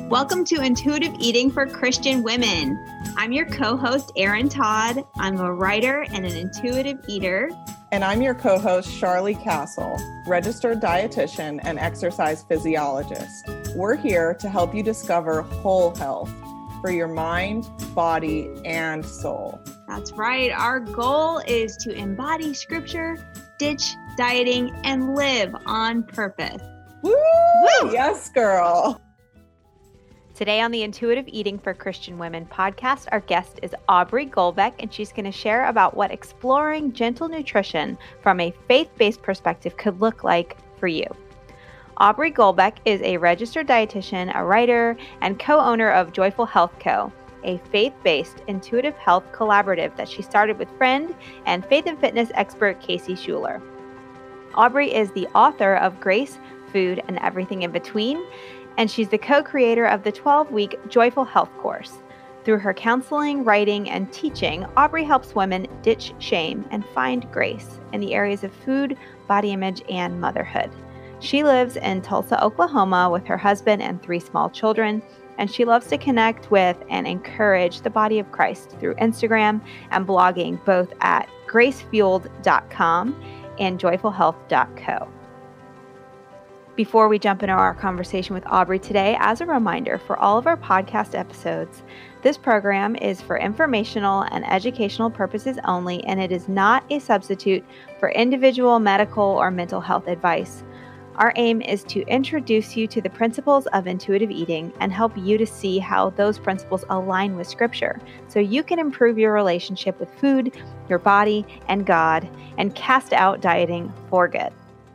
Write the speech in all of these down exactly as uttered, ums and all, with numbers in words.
Welcome to Intuitive Eating for Christian Women. I'm your co-host, Erin Todd. I'm a writer and an intuitive eater. And I'm your co-host, Charlie Castle, registered dietitian and exercise physiologist. We're here to help you discover whole health for your mind, body, and soul. That's right. Our goal is to embody scripture, ditch dieting, and live on purpose. Woo! Woo! Yes, girl. Today on the Intuitive Eating for Christian Women podcast, our guest is Aubrey Goldbeck, and she's going to share about what exploring gentle nutrition from a faith-based perspective could look like for you. Aubrey Goldbeck is a registered dietitian, a writer, and co-owner of Joyful Health Co., a faith-based intuitive health collaborative that she started with friend and faith and fitness expert Casey Schuler. Aubrey is the author of Grace, Food, and Everything in Between, and she's the co-creator of the twelve-week Joyful Health course. Through her counseling, writing, and teaching, Aubrey helps women ditch shame and find grace in the areas of food, body image, and motherhood. She lives in Tulsa, Oklahoma with her husband and three small children, and she loves to connect with and encourage the body of Christ through Instagram and blogging, both at grace fueled dot com and joyful health dot co. Before we jump into our conversation with Aubrey today, as a reminder for all of our podcast episodes, this program is for informational and educational purposes only, and it is not a substitute for individual medical or mental health advice. Our aim is to introduce you to the principles of intuitive eating and help you to see how those principles align with Scripture so you can improve your relationship with food, your body, and God, and cast out dieting for good.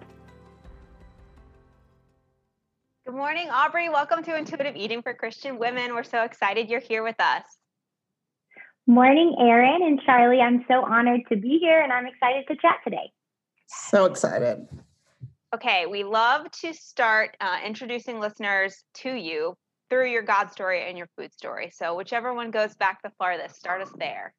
Good morning, Aubrey. Welcome to Intuitive Eating for Christian Women. We're so excited you're here with us. Morning, Erin and Charlie. I'm so honored to be here, and I'm excited to chat today. So excited. Okay, we love to start uh, introducing listeners to you through your God story and your food story. So whichever one goes back the farthest, start us there.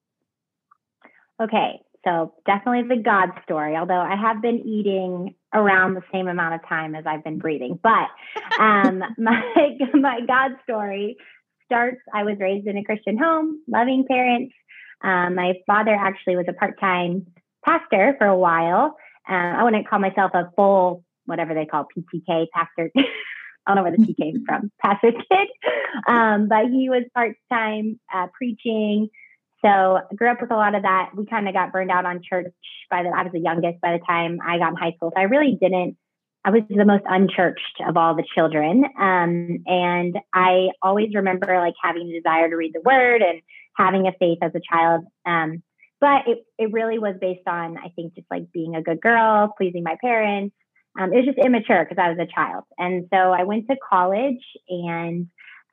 Okay, so definitely the God story, although I have been eating around the same amount of time as I've been breathing. But um, my, my God story starts, I was raised in a Christian home, loving parents. Um, my father actually was a part-time pastor for a while. Um, I wouldn't call myself a full, whatever they call P T K, pastor. I don't know where the T came from, pastor kid. Um, but he was part-time uh, preaching. So I grew up with a lot of that. We kind of got burned out on church by the, I was the youngest by the time I got in high school. So I really didn't, I was the most unchurched of all the children. Um, and I always remember like having a desire to read the word and having a faith as a child. Um, But it, it really was based on, I think, just like being a good girl, pleasing my parents. Um, it was just immature because I was a child. And so I went to college and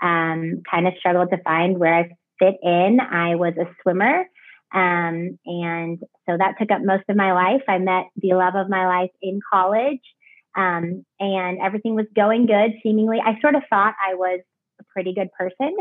um, kind of struggled to find where I fit in. I was a swimmer. Um, and so that took up most of my life. I met the love of my life in college. Um, and everything was going good, seemingly. I sort of thought I was a pretty good person.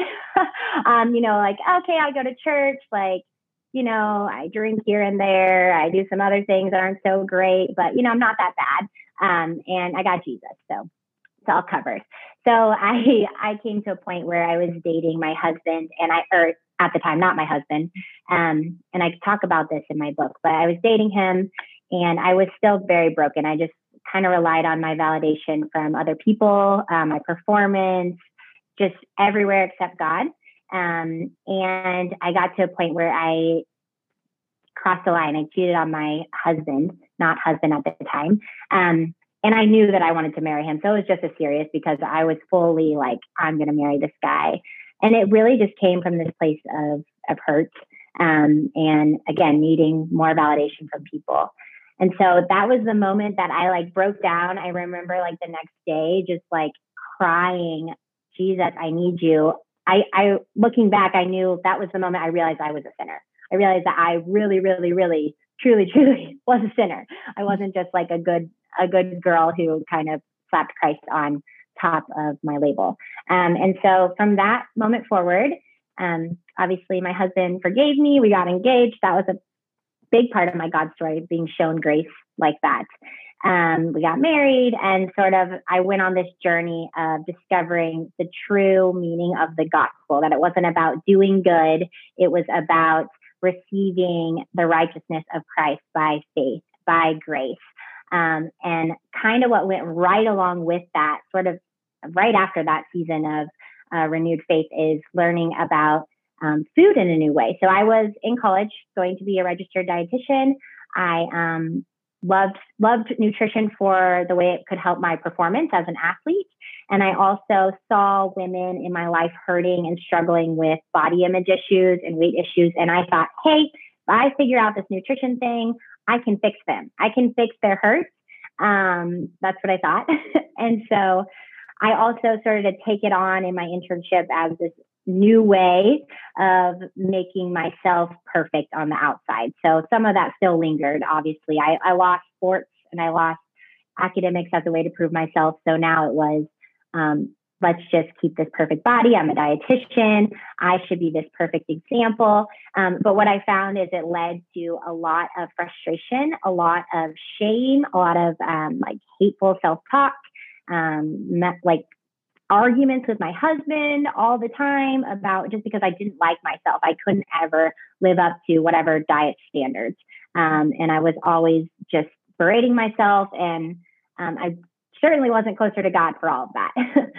um, you know, like, okay, I go to church, like, you know, I drink here and there. I do some other things that aren't so great, but, you know, I'm not that bad. Um, and I got Jesus, so it's all covered. So I I came to a point where I was dating my husband, and I, or at the time, not my husband. Um, and I talk about this in my book, but I was dating him, and I was still very broken. I just kind of relied on my validation from other people, um, my performance, just everywhere except God. Um, and I got to a point where I crossed the line. I cheated on my husband, not husband at the time. Um, and I knew that I wanted to marry him. So it was just as serious because I was fully like, I'm going to marry this guy. And it really just came from this place of, of hurt. Um, and again, needing more validation from people. And so that was the moment that I like broke down. I remember like the next day, just like crying, Jesus, I need you. I, I, looking back, I knew that was the moment I realized I was a sinner. I realized that I really, really, really, truly, truly was a sinner. I wasn't just like a good, a good girl who kind of slapped Christ on top of my label. Um, and so from that moment forward, um, obviously my husband forgave me. We got engaged. That was a big part of my God story, being shown grace like that. Um, we got married, and sort of I went on this journey of discovering the true meaning of the gospel, that it wasn't about doing good. It was about receiving the righteousness of Christ by faith, by grace. Um, and kind of what went right along with that, sort of right after that season of uh, renewed faith, is learning about um, food in a new way. So I was in college going to be a registered dietitian. I um, loved loved nutrition for the way it could help my performance as an athlete. And I also saw women in my life hurting and struggling with body image issues and weight issues. And I thought, hey, if I figure out this nutrition thing, I can fix them. I can fix their hurts. Um, that's what I thought. And so I also started to take it on in my internship as this new way of making myself perfect on the outside. So some of that still lingered, obviously. I, I lost sports and I lost academics as a way to prove myself. So now it was, um, let's just keep this perfect body. I'm a dietitian. I should be this perfect example. Um, but what I found is it led to a lot of frustration, a lot of shame, a lot of um, like hateful self-talk, um, like arguments with my husband all the time about just because I didn't like myself. I couldn't ever live up to whatever diet standards. Um, and I was always just berating myself. And um, I certainly wasn't closer to God for all of that.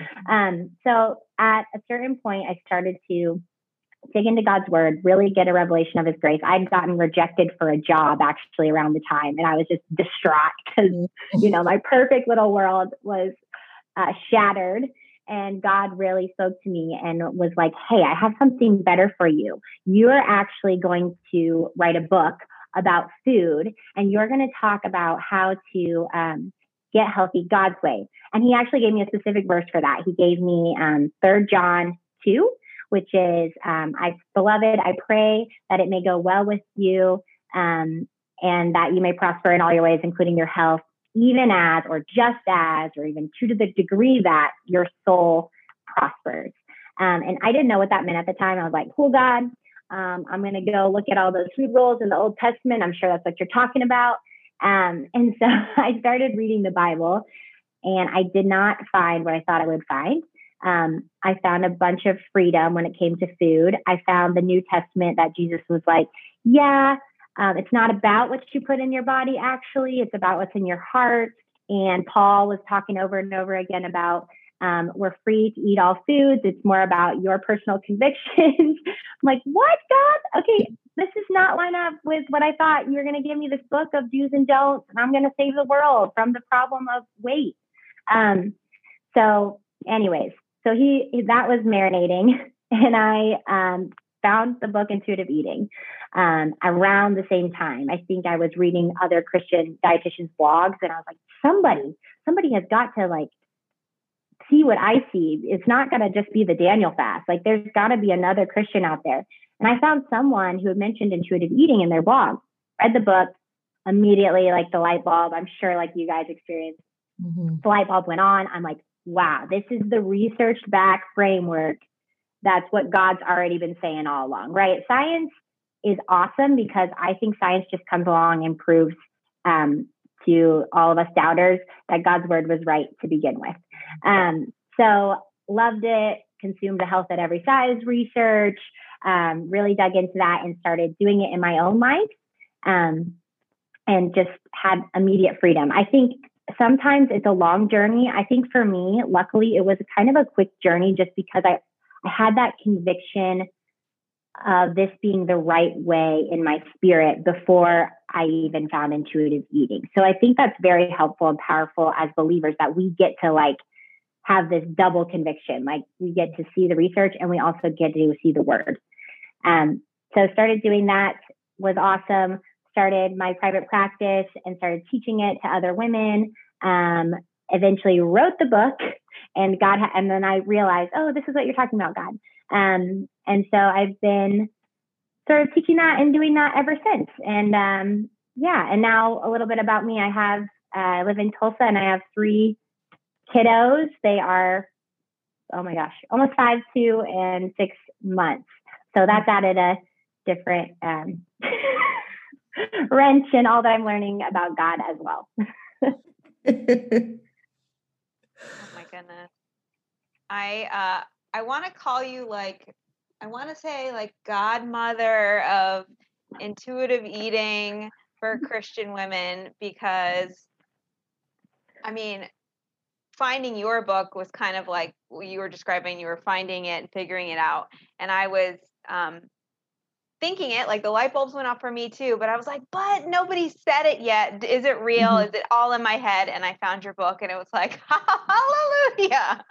um, so at a certain point, I started to dig into God's word, really get a revelation of his grace. I'd gotten rejected for a job actually around the time. And I was just distraught because, you know, my perfect little world was uh, shattered. And God really spoke to me and was like, hey, I have something better for you. You're actually going to write a book about food, and you're going to talk about how to um, get healthy God's way. And he actually gave me a specific verse for that. He gave me um, Third John two, which is, um, I, beloved, I pray that it may go well with you um, and that you may prosper in all your ways, including your health, even as, or just as, or even to the degree that your soul prospers. Um, and I didn't know what that meant at the time. I was like, cool, God, um, I'm going to go look at all those food rules in the Old Testament. I'm sure that's what you're talking about. Um, and so I started reading the Bible, and I did not find what I thought I would find. Um, I found a bunch of freedom when it came to food. I found the New Testament that Jesus was like, yeah, Um, it's not about what you put in your body, actually. It's about what's in your heart. And Paul was talking over and over again about um, we're free to eat all foods. It's more about your personal convictions. I'm like, what, God? Okay, this is not line up with what I thought. You were going to give me this book of do's and don'ts, and I'm going to save the world from the problem of weight. Um, so anyways, so he that was marinating. And I um, found the book Intuitive Eating um, around the same time. I think I was reading other Christian dietitians' blogs, and I was like, somebody, somebody has got to like see what I see. It's not going to just be the Daniel fast. Like there's got to be another Christian out there. And I found someone who had mentioned intuitive eating in their blog, read the book, immediately like the light bulb, I'm sure like you guys experienced, mm-hmm. the light bulb went on. I'm like, wow, this is the researched back framework. That's what God's already been saying all along, right? Science is awesome because I think science just comes along and proves um, to all of us doubters that God's word was right to begin with. Um, so loved it, consumed the health at every size research, um, really dug into that and started doing it in my own life um, and just had immediate freedom. I think sometimes it's a long journey. I think for me, luckily, it was kind of a quick journey just because I I had that conviction of this being the right way in my spirit before I even found intuitive eating. So I think that's very helpful and powerful as believers that we get to like have this double conviction. Like we get to see the research and we also get to see the word. Um, so started doing that, was awesome. Started my private practice and started teaching it to other women. Um, eventually wrote the book. And God, ha- and then I realized, oh, this is what you're talking about, God. Um, and so I've been sort of teaching that and doing that ever since. And um, yeah, and now a little bit about me. I have, uh, I live in Tulsa and I have three kiddos. They are, oh my gosh, almost five, two, and six months. So that's added a different um, wrench in all that I'm learning about God as well. Oh my goodness. I uh I want to call you like I want to say like godmother of intuitive eating for Christian women, because I mean, finding your book was kind of like you were describing, you were finding it and figuring it out. And I was um thinking it, like the light bulbs went off for me too, but I was like, but nobody said it yet. Is it real? Mm-hmm. Is it all in my head? And I found your book and it was like, hallelujah.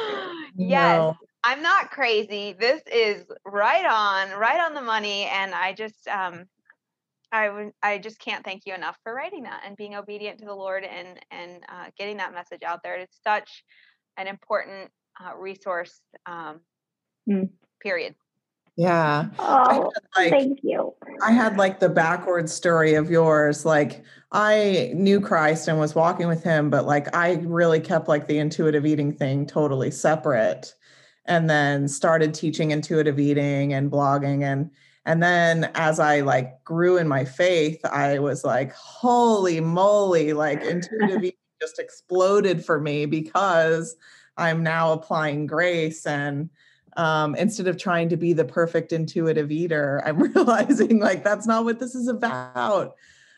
Yes, no. I'm not crazy. This is right on, right on the money. And I just, um, I would, I just can't thank you enough for writing that and being obedient to the Lord and, and uh, getting that message out there. It's such an important uh, resource, um, mm. period. Yeah. Oh, like, thank you. I had like the backwards story of yours. Like I knew Christ and was walking with him, but like I really kept like the intuitive eating thing totally separate, and then started teaching intuitive eating and blogging. And, and then as I like grew in my faith, I was like, holy moly, like intuitive eating just exploded for me because I'm now applying grace. And Um, instead of trying to be the perfect intuitive eater, I'm realizing like, that's not what this is about.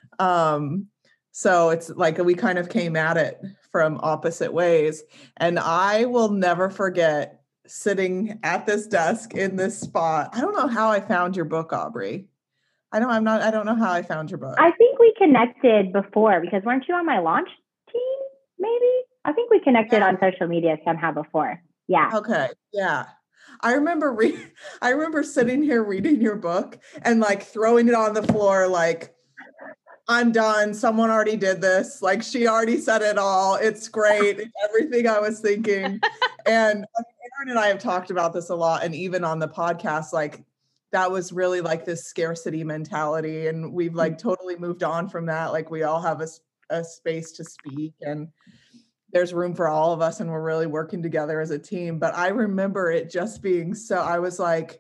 Um, so it's like, we kind of came at it from opposite ways. And I will never forget sitting at this desk in this spot. I don't know how I found your book, Aubrey. I don't, I'm not, I don't know how I found your book. I think we connected before because weren't you on my launch team? Maybe. I think we connected yeah. on social media somehow before. Yeah. Okay. Yeah. I remember re- I remember sitting here reading your book and like throwing it on the floor, like, I'm done. Someone already did this. Like she already said it all. It's great. It's everything I was thinking. And Erin and I have talked about this a lot. And even on the podcast, like that was really like this scarcity mentality. And we've like totally moved on from that. Like we all have a, a space to speak and there's room for all of us and we're really working together as a team. But I remember it just being so, I was like,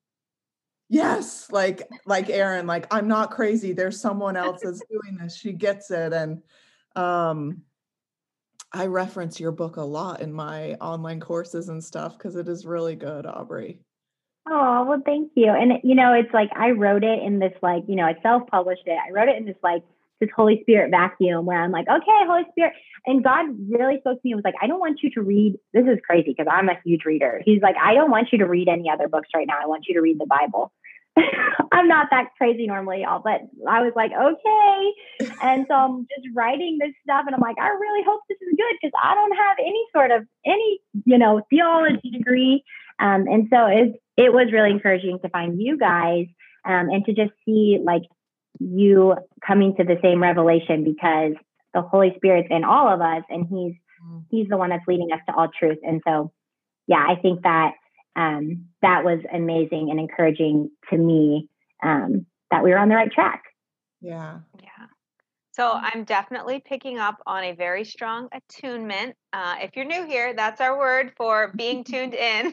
yes, like, like Erin, like, I'm not crazy. There's someone else that's doing this. She gets it. And um, I reference your book a lot in my online courses and stuff because it is really good, Aubrey. Oh, well, thank you. And, you know, it's like, I wrote it in this, like, you know, I self-published it. I wrote it in this, like, this Holy Spirit vacuum where I'm like, okay, Holy Spirit. And God really spoke to me and was like, I don't want you to read. This is crazy because I'm a huge reader. He's like, I don't want you to read any other books right now. I want you to read the Bible. I'm not that crazy normally, y'all, but I was like, okay. And so I'm just writing this stuff and I'm like, I really hope this is good because I don't have any sort of any, you know, theology degree. Um, and so it, it was really encouraging to find you guys um, and to just see like, you coming to the same revelation because the Holy Spirit's in all of us and he's he's the one that's leading us to all truth. And so yeah, I think that um that was amazing and encouraging to me um that we were on the right track. Yeah. Yeah. So I'm definitely picking up on a very strong attunement. Uh if you're new here, that's our word for being tuned in.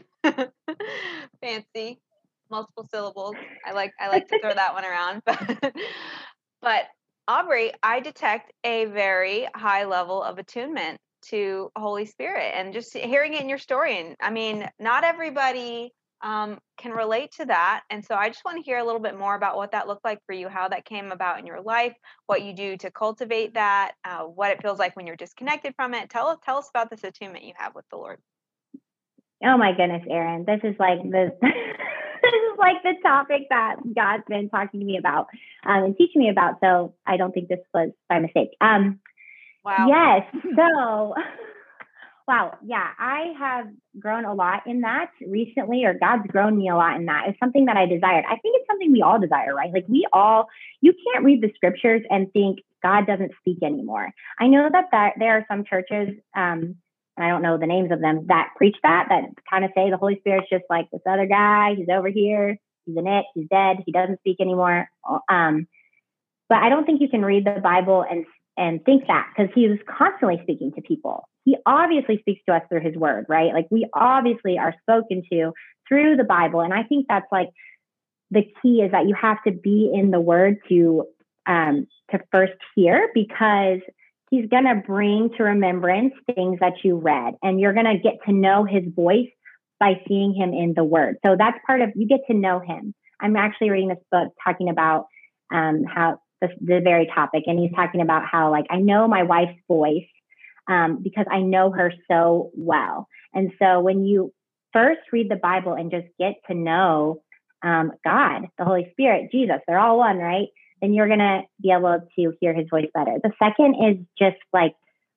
Fancy. Multiple syllables. I like I like to throw that one around. But, but Aubrey, I detect a very high level of attunement to Holy Spirit and just hearing it in your story. And I mean, not everybody um, can relate to that. And so I just want to hear a little bit more about what that looked like for you, how that came about in your life, what you do to cultivate that, uh, what it feels like when you're disconnected from it. Tell, tell us about this attunement you have with the Lord. Oh my goodness, Erin, this is like the this is like the topic that God's been talking to me about um, and teaching me about. So I don't think this was by mistake. Um, wow. Yes. So, wow. Yeah, I have grown a lot in that recently, or God's grown me a lot in that. It's something that I desired. I think it's something we all desire, right? Like we all, you can't read the scriptures and think God doesn't speak anymore. I know that, that there are some churches, um, I don't know the names of them, that preach that, that kind of say the Holy Spirit's just like this other guy. He's over here. He's in it. He's dead. He doesn't speak anymore. Um, but I don't think you can read the Bible and, and think that because he was constantly speaking to people. He obviously speaks to us through his word, right? Like we obviously are spoken to through the Bible. And I think that's like the key is that you have to be in the word to, um, to first hear because he's going to bring to remembrance things that you read, and you're going to get to know his voice by seeing him in the word. So that's part of, you get to know him. I'm actually reading this book talking about um, how the, the very topic, and he's talking about how, like, I know my wife's voice um, because I know her so well. And so when you first read the Bible and just get to know um, God, the Holy Spirit, Jesus, they're all one, right? Then you're going to be able to hear his voice better. The second is just like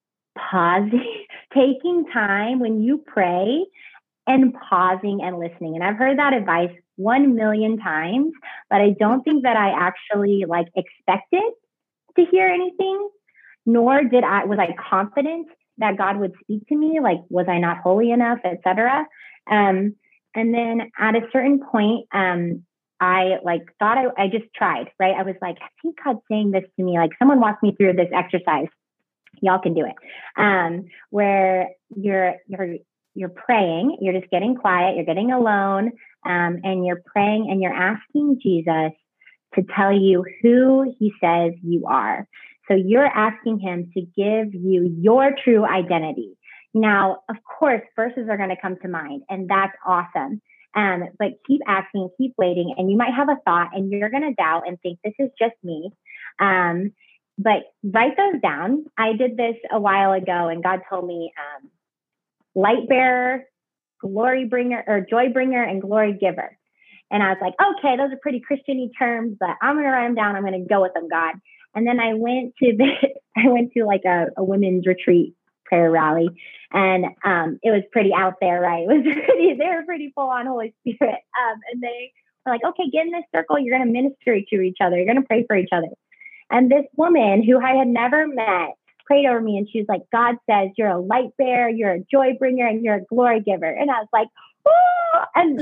pausing, taking time when you pray and pausing and listening. And I've heard that advice one million times, but I don't think that I actually like expected to hear anything, nor did I, was I confident that God would speak to me. Like, was I not holy enough, et cetera? Um, and then at a certain point, um, I like thought I, I just tried, right? I was like, I think God's saying this to me. Like, someone walked me through this exercise. Y'all can do it. Um, where you're, you're, you're praying, you're just getting quiet, you're getting alone, um, and you're praying and you're asking Jesus to tell you who he says you are. So you're asking him to give you your true identity. Now, of course, verses are going to come to mind, and that's awesome. Um, but keep asking, keep waiting, and you might have a thought and you're going to doubt and think this is just me. Um, but write those down. I did this a while ago, and God told me um, light bearer, glory bringer, or joy bringer, and glory giver. And I was like, okay, those are pretty Christian-y terms, but I'm going to write them down. I'm going to go with them, God. And then I went to the, I went to like a, a women's retreat prayer rally, and um, it was pretty out there, right? It was pretty, they were pretty full on Holy Spirit. Um, and they were like, okay, get in this circle. You're going to minister to each other. You're going to pray for each other. And this woman who I had never met prayed over me, and she was like, God says you're a light bearer, you're a joy bringer, and you're a glory giver. And I was like, oh, and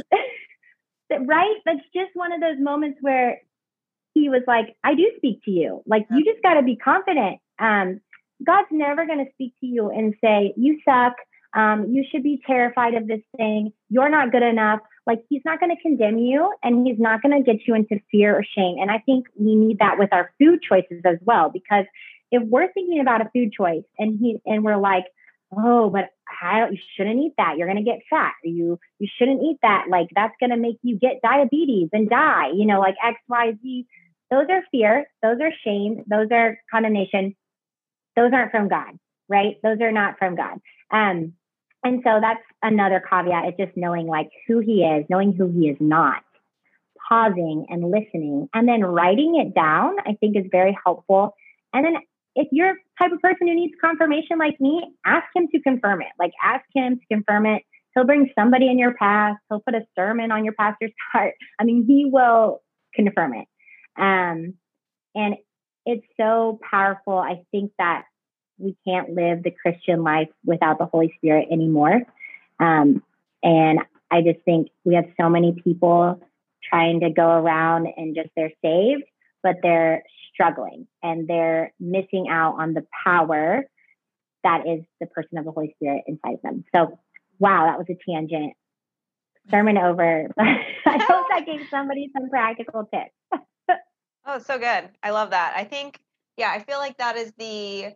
right? That's just one of those moments where he was like, I do speak to you. Like, you just got to be confident. Um, God's never going to speak to you and say, you suck. Um, you should be terrified of this thing. You're not good enough. Like, he's not going to condemn you, and he's not going to get you into fear or shame. And I think we need that with our food choices as well, because if we're thinking about a food choice and he, and we're like, oh, but I, you shouldn't eat that. You're going to get fat. Or you, you shouldn't eat that. Like, that's going to make you get diabetes and die, you know, like X, Y, Z. Those are fear. Those are shame. Those are condemnation. Those aren't from God, right? Those are not from God. Um, and so that's another caveat. It's just knowing like who he is, knowing who he is not, pausing and listening, and then writing it down, I think is very helpful. And then if you're the type of person who needs confirmation like me, ask him to confirm it. Like, ask him to confirm it. He'll bring somebody in your path. He'll put a sermon on your pastor's heart. I mean, he will confirm it. Um, and it's so powerful. I think that we can't live the Christian life without the Holy Spirit anymore. Um, and I just think we have so many people trying to go around and just they're saved, but they're struggling and they're missing out on the power that is the person of the Holy Spirit inside of them. So, wow, that was a tangent. Sermon over. I hope that gave somebody some practical tips. Oh, so good. I love that. I think, yeah, I feel like that is the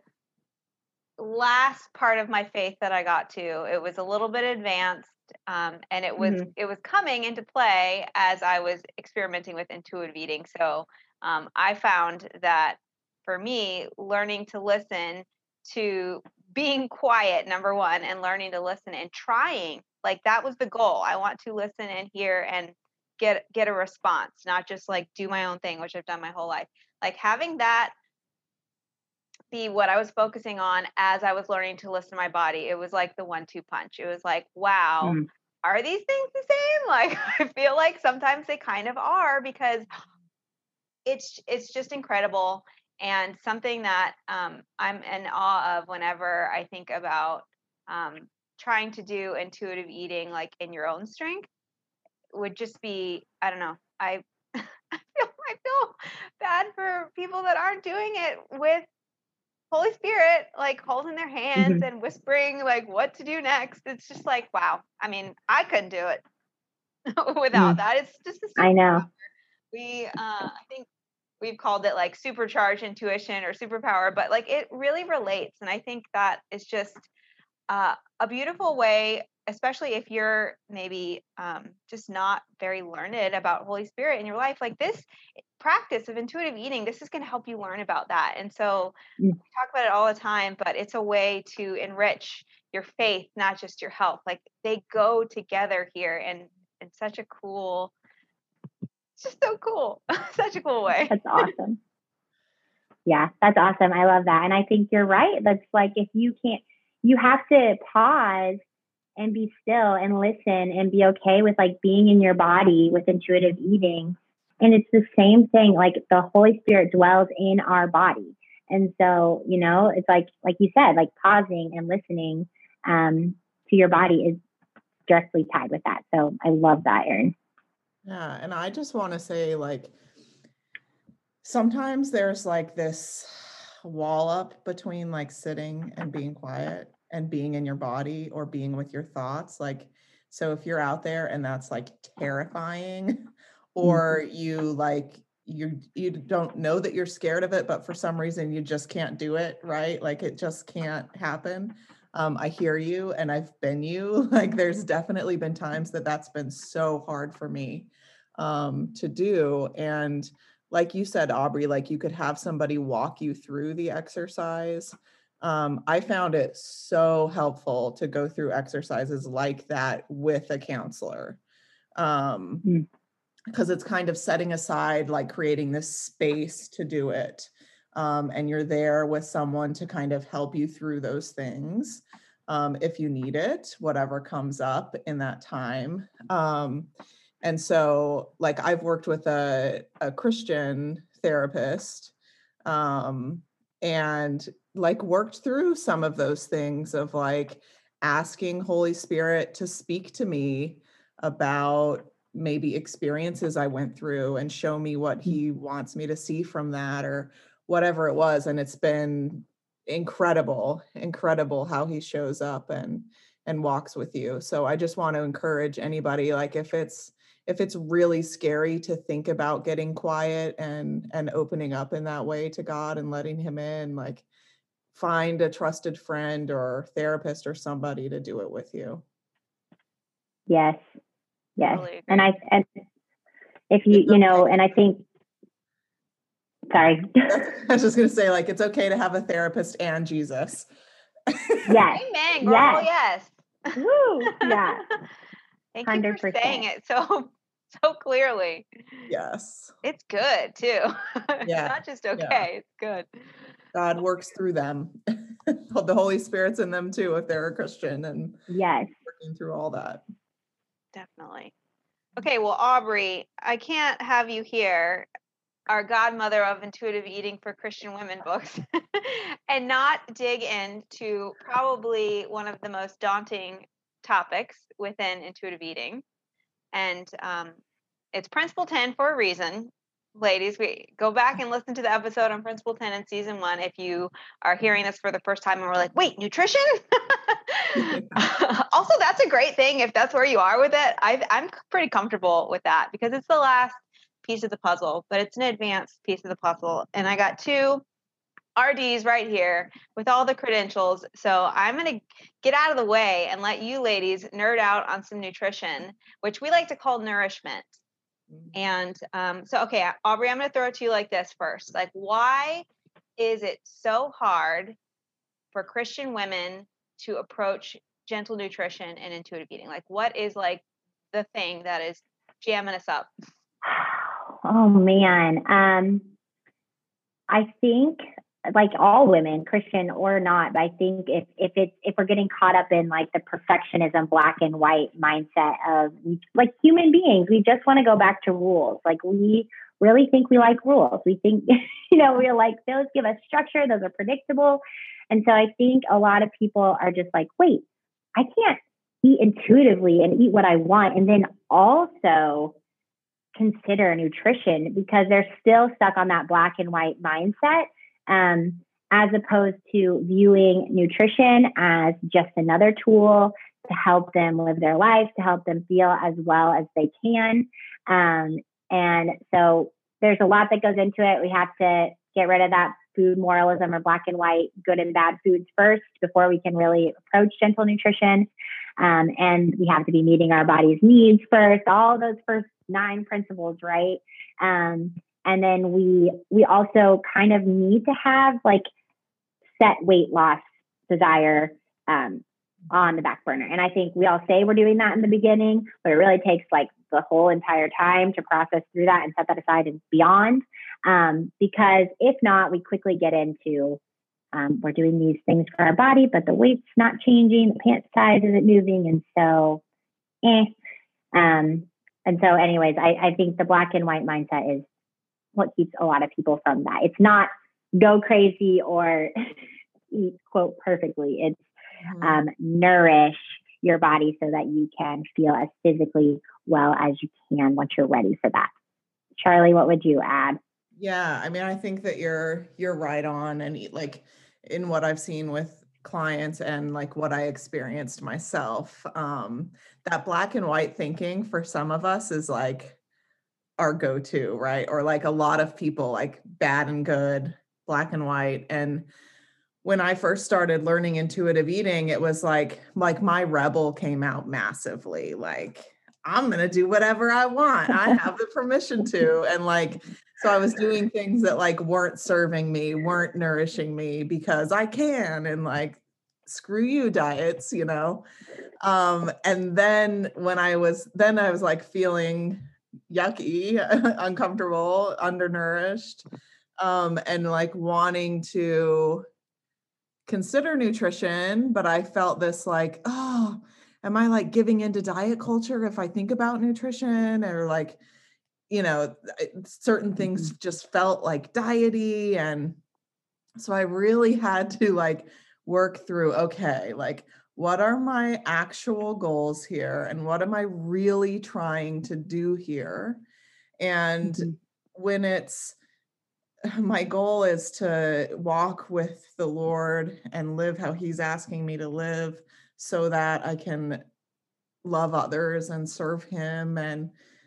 last part of my faith that I got to. It was a little bit advanced, um, and it was mm-hmm. it was coming into play as I was experimenting with intuitive eating. So um, I found that for me, learning to listen to being quiet, number one, and learning to listen and trying, like that was the goal. I want to listen and hear and get get a response, not just like do my own thing, which I've done my whole life. Like having that be what I was focusing on as I was learning to listen to my body. It was like the one two punch. It was like, wow, mm. are these things the same? Like, I feel like sometimes they kind of are, because it's it's just incredible, and something that um, I'm in awe of whenever I think about um, trying to do intuitive eating, like in your own strength, would just be, I don't know, I I feel I feel bad for people that aren't doing it with Holy Spirit, like holding their hands mm-hmm. and whispering like what to do next. It's just like, wow. I mean, I couldn't do it without mm. that. It's just a I know. we uh I think we've called it like supercharged intuition or superpower, but like it really relates. And I think that is just uh, a beautiful way, especially if you're maybe um, just not very learned about Holy Spirit in your life. Like this practice of intuitive eating, this is going to help you learn about that. And so Mm. we talk about it all the time, but it's a way to enrich your faith, not just your health. Like they go together here, and in such a cool, it's just so cool, such a cool way. That's awesome. Yeah, that's awesome. I love that. And I think you're right. That's like, if you can't, you have to pause and be still and listen and be okay with like being in your body with intuitive eating. And it's the same thing, like the Holy Spirit dwells in our body. And so, you know, it's like, like you said, like pausing and listening um, to your body is directly tied with that. So I love that, Erin. Yeah. And I just want to say, like, sometimes there's like this wall up between like sitting and being quiet and being in your body or being with your thoughts. Like, so if you're out there and that's like terrifying, or you like, you, you don't know that you're scared of it, but for some reason you just can't do it, right? Like it just can't happen. Um, I hear you, and I've been you. Like there's definitely been times that that's been so hard for me um, to do. And like you said, Aubrey, like you could have somebody walk you through the exercise. Um, I found it so helpful to go through exercises like that with a counselor. Um, Mm. because it's kind of setting aside, like creating this space to do it. Um, and you're there with someone to kind of help you through those things. Um, if you need it, whatever comes up in that time. Um, and so like I've worked with a, a Christian therapist um, and like worked through some of those things of like asking Holy Spirit to speak to me about maybe experiences I went through and show me what he wants me to see from that or whatever it was. And it's been incredible, incredible how he shows up and, and walks with you. So I just want to encourage anybody, like if it's, if it's really scary to think about getting quiet and, and opening up in that way to God and letting him in, like find a trusted friend or therapist or somebody to do it with you. Yes. Yes. Totally And I, and if you, you know, and I think, sorry. I was just going to say, like, it's okay to have a therapist and Jesus. Yes. Amen, girl. Yes. yes. Woo. Yeah. Thank one hundred you for percent. saying it so, so clearly. Yes. It's good too. It's Yeah. not just okay. Yeah. It's good. God works through them. The Holy Spirit's in them too, if they're a Christian, and Yes. working through all that. Definitely. Okay, well, Aubrey, I can't have you here, our godmother of intuitive eating for Christian women books, and not dig into probably one of the most daunting topics within intuitive eating. And um, it's Principle ten for a reason. Ladies, we go back and listen to the episode on Principle ten in season one if you are hearing this for the first time and we're like, wait, nutrition? Also, that's a great thing if that's where you are with it. I've, I'm pretty comfortable with that because it's the last piece of the puzzle, but it's an advanced piece of the puzzle. And I got two R Ds right here with all the credentials. So I'm going to get out of the way and let you ladies nerd out on some nutrition, which we like to call nourishment. And um, so, okay, Aubrey, I'm going to throw it to you like this first. Like, why is it so hard for Christian women to approach gentle nutrition and intuitive eating? Like, what is like the thing that is jamming us up? Oh man. Um, I think like all women, Christian or not, but I think if, if it's, if we're getting caught up in like the perfectionism, black and white mindset of like human beings, we just want to go back to rules. Like we really think we like rules. We think, you know, we're like, those give us structure. Those are predictable. And so I think a lot of people are just like, wait, I can't eat intuitively and eat what I want. And then also consider nutrition because they're still stuck on that black and white mindset. Um, as opposed to viewing nutrition as just another tool to help them live their life, to help them feel as well as they can. Um, and so there's a lot that goes into it. We have to get rid of that food moralism or black and white, good and bad foods first before we can really approach gentle nutrition. Um, and we have to be meeting our body's needs first, all those first nine principles, right? Um, and then we we also kind of need to have like set weight loss desire um, on the back burner. And I think we all say we're doing that in the beginning, but it really takes like the whole entire time to process through that and set that aside and beyond. Um, because if not, we quickly get into um, we're doing these things for our body, but the weight's not changing, the pant size isn't moving, and so, eh. Um, and so, anyways, I, I think the black and white mindset is what keeps a lot of people from that. It's not go crazy or eat quote perfectly. It's mm-hmm. um, nourish your body so that you can feel as physically well as you can once you're ready for that. Charlie, what would you add? Yeah, I mean, I think that you're you're right on, and like in what I've seen with clients and like what I experienced myself, um, that black and white thinking for some of us is like our go-to, right? Or like a lot of people, like bad and good, black and white. And when I first started learning intuitive eating, it was like like my rebel came out massively. Like, I'm going to do whatever I want. I have the permission to. And like, so I was doing things that like weren't serving me, weren't nourishing me because I can, and like, screw you diets, you know? Um, and then when I was, then I was like feeling yucky, uncomfortable, undernourished, um, and like wanting to consider nutrition, but I felt this like, oh, am I like giving into diet culture if I think about nutrition? Or like, you know, certain things just felt like diety. And so I really had to like work through, okay, like what are my actual goals here? And what am I really trying to do here? And mm-hmm. when it's, my goal is to walk with the Lord and live how he's asking me to live so that I can love others and serve him. And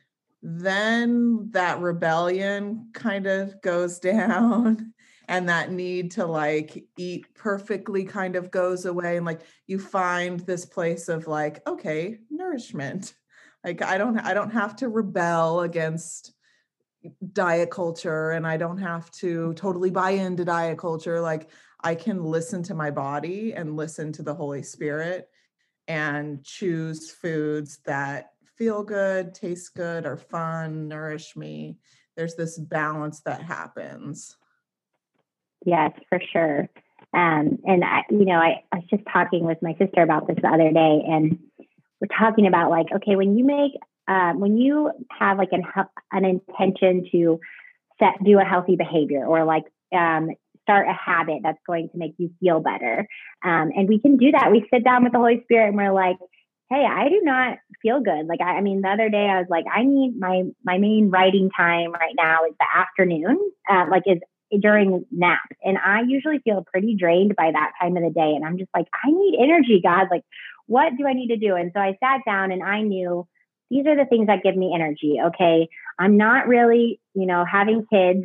then that rebellion kind of goes down and that need to like eat perfectly kind of goes away. And like you find this place of like, okay, nourishment. Like I don't, I don't have to rebel against diet culture, and I don't have to totally buy into diet culture. Like I can listen to my body and listen to the Holy Spirit and choose foods that feel good, taste good, are fun, nourish me. There's this balance that happens. Yes, for sure. Um, and I, you know, I, I was just talking with my sister about this the other day, and we're talking about like, okay, when you make Um, when you have like an an intention to set do a healthy behavior or like um, start a habit that's going to make you feel better, um, and we can do that. We sit down with the Holy Spirit and we're like, "Hey, I do not feel good." Like I, I mean, the other day I was like, "I need my my main writing time right now is the afternoon, uh, like is during nap, and I usually feel pretty drained by that time of the day, and I'm just like, I need energy, God. Like, what do I need to do?" And so I sat down and I knew. These are the things that give me energy. Okay. I'm not really, you know, having kids.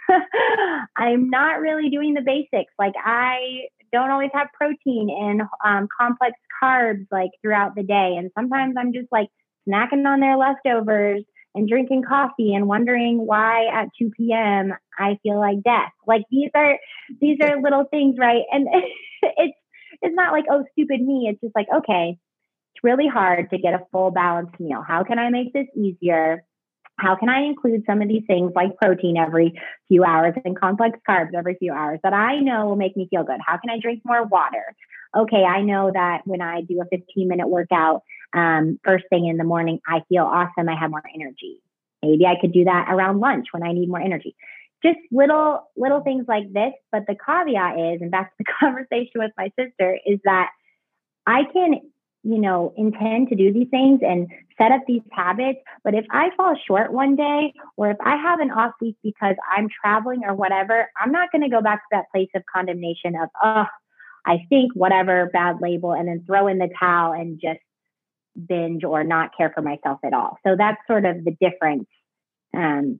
I'm not really doing the basics. Like I don't always have protein and um, complex carbs like throughout the day. And sometimes I'm just like snacking on their leftovers and drinking coffee and wondering why at two p.m. I feel like death. Like these are, these are little things, right? And it's, it's not like, oh, stupid me. It's just like, okay. It's really hard to get a full balanced meal. How can I make this easier? How can I include some of these things like protein every few hours and complex carbs every few hours that I know will make me feel good? How can I drink more water? Okay, I know that when I do a fifteen minute workout um, first thing in the morning, I feel awesome. I have more energy. Maybe I could do that around lunch when I need more energy. Just little, little things like this. But the caveat is, and back to the conversation with my sister, is that I can you know, intend to do these things and set up these habits. But if I fall short one day, or if I have an off week because I'm traveling or whatever, I'm not going to go back to that place of condemnation of, oh, I think whatever bad label, and then throw in the towel and just binge or not care for myself at all. So that's sort of the difference um,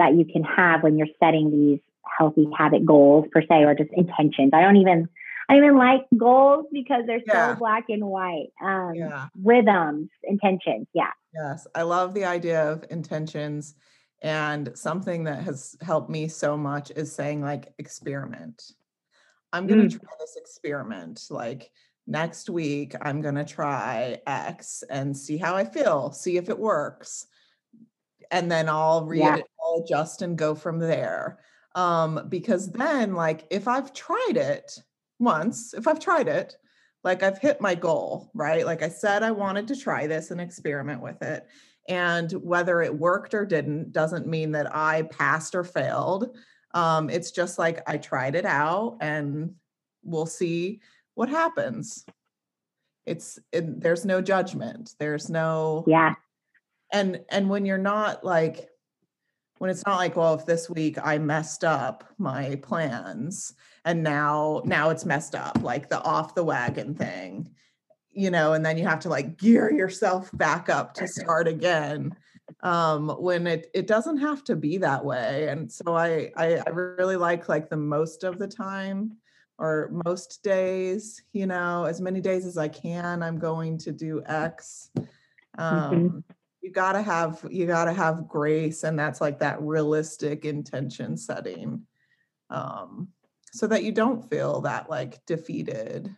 that you can have when you're setting these healthy habit goals per se, or just intentions. I don't even, I don't even like goals because they're Yeah. so black and white. Um, Yeah. Rhythms, intentions. Yeah. Yes. I love the idea of intentions. And something that has helped me so much is saying like experiment. I'm going to Mm. try this experiment. Like next week, I'm going to try X and see how I feel, see if it works. And then I'll re Yeah. I'll adjust and go from there. Um, because then like, if I've tried it once, if I've tried it, like I've hit my goal, right? Like I said, I wanted to try this and experiment with it. And whether it worked or didn't doesn't mean that I passed or failed. Um, it's just like I tried it out and we'll see what happens. It's it, there's no judgment. There's no Yeah. and and when you're not like when it's not like, well, if this week I messed up my plans and now now it's messed up, like the off the wagon thing, you know, and then you have to like gear yourself back up to start again. Um, when it it doesn't have to be that way. And so I, I I really like like the most of the time or most days, you know, as many days as I can, I'm going to do X. Um, Mm-hmm. you gotta have you gotta have grace, and that's like that realistic intention setting. Um, so that you don't feel that like defeated.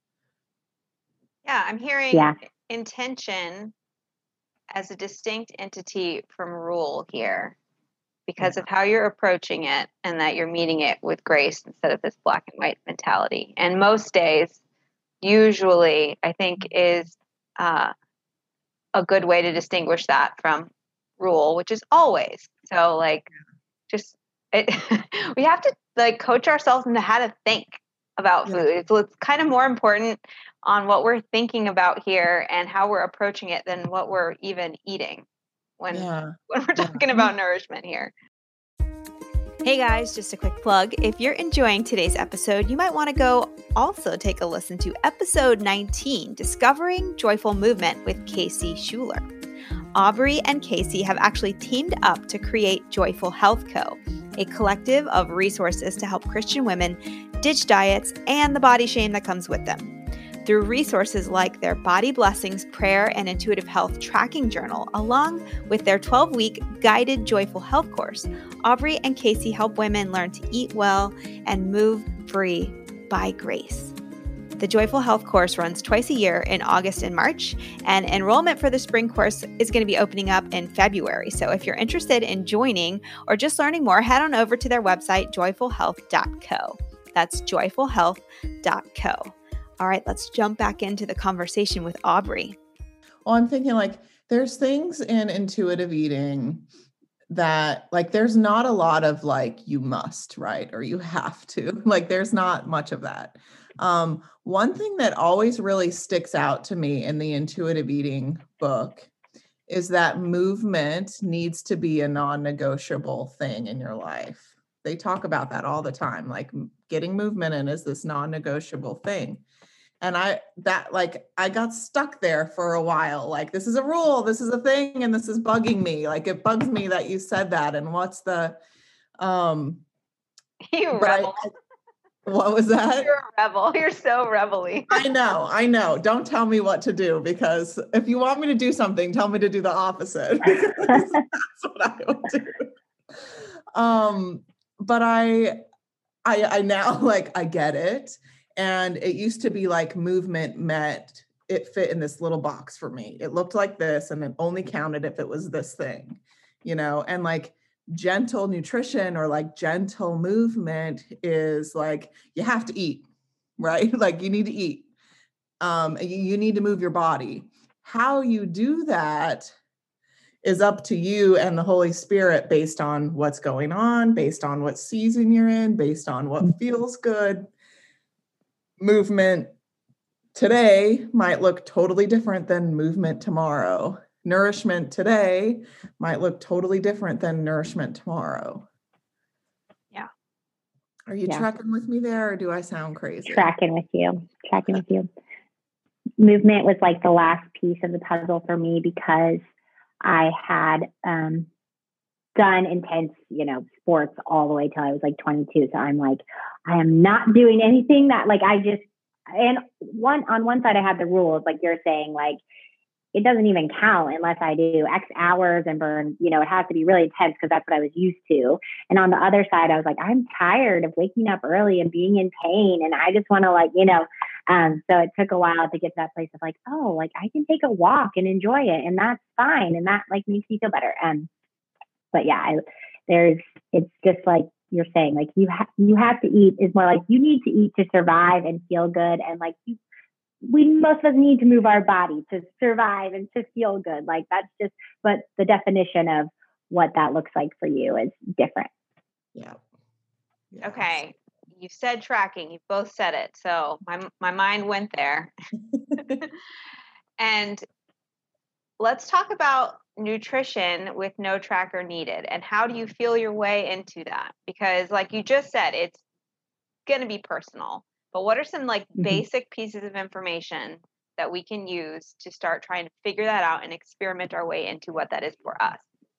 Yeah, I'm hearing Yeah. intention as a distinct entity from rule here because of how you're approaching it and that you're meeting it with grace instead of this black and white mentality. And most days, usually, I think is uh, a good way to distinguish that from rule, which is always. So like, just it, we have to like coach ourselves into how to think about Yeah. food. It's, it's kind of more important on what we're thinking about here and how we're approaching it than what we're even eating when, Yeah. when we're Yeah. talking about nourishment here. Hey guys, just a quick plug. If you're enjoying today's episode, you might want to go also take a listen to episode nineteen, Discovering Joyful Movement with Casey Schuler. Aubrey and Casey have actually teamed up to create Joyful Health Co., a collective of resources to help Christian women ditch diets and the body shame that comes with them. Through resources like their Body Blessings Prayer and Intuitive Health Tracking Journal, along with their twelve-week guided Joyful Health course, Aubrey and Casey help women learn to eat well and move free by grace. The Joyful Health course runs twice a year in August and March, and enrollment for the spring course is going to be opening up in February. So if you're interested in joining or just learning more, head on over to their website, joyful health dot co. That's joyful health dot co. All right, let's jump back into the conversation with Aubrey. Well, I'm thinking like there's things in intuitive eating that like there's not a lot of like you must, right? Or you have to. Like there's not much of that. Um, one thing that always really sticks out to me in the intuitive eating book is that movement needs to be a non-negotiable thing in your life. They talk about that all the time, like getting movement in is this non-negotiable thing. And I, that like, I got stuck there for a while. Like, this is a rule, this is a thing, and this is bugging me. Like, it bugs me that you said that. And what's the, um, You rebel. I, what was that? You're a rebel. You're so rebel-y. I know, I know. Don't tell me what to do, because if you want me to do something, tell me to do the opposite. Because that's what I would do. Um, but I, I, I now like, I get it. And it used to be like movement meant it fit in this little box for me. It looked like this, and it only counted if it was this thing, you know, and like gentle nutrition or like gentle movement is like, you have to eat, right? Like you need to eat. Um, you, you need to move your body. How you do that is up to you and the Holy Spirit based on what's going on, based on what season you're in, based on what feels good. Movement today might look totally different than movement tomorrow. Nourishment today might look totally different than nourishment tomorrow. Yeah. Are you Yeah. tracking with me there, or do I sound crazy? Tracking with you, tracking with you. Movement was like the last piece of the puzzle for me because I had um, done intense, you know, sports all the way till I was like twenty-two. So I'm like, I am not doing anything that like I just, and one on one side I had the rules, like you're saying, like it doesn't even count unless I do X hours and burn, you know, it has to be really intense because that's what I was used to. And on the other side, I was like, I'm tired of waking up early and being in pain. And I just want to like, you know, um, so it took a while to get to that place of like, oh, like I can take a walk and enjoy it. And that's fine. And that like makes me feel better. Um, but yeah, I, there's, it's just like you're saying, like you have, you have to eat is more like you need to eat to survive and feel good. And like you, we most of us need to move our body to survive and to feel good. Like that's just, but the definition of what that looks like for you is different. Yeah. Yes. Okay. You said tracking, you both said it. So my, my mind went there. And let's talk about nutrition with no tracker needed. And how do you feel your way into that? Because like you just said, it's going to be personal. But what are some like mm-hmm. basic pieces of information that we can use to start trying to figure that out and experiment our way into what that is for us?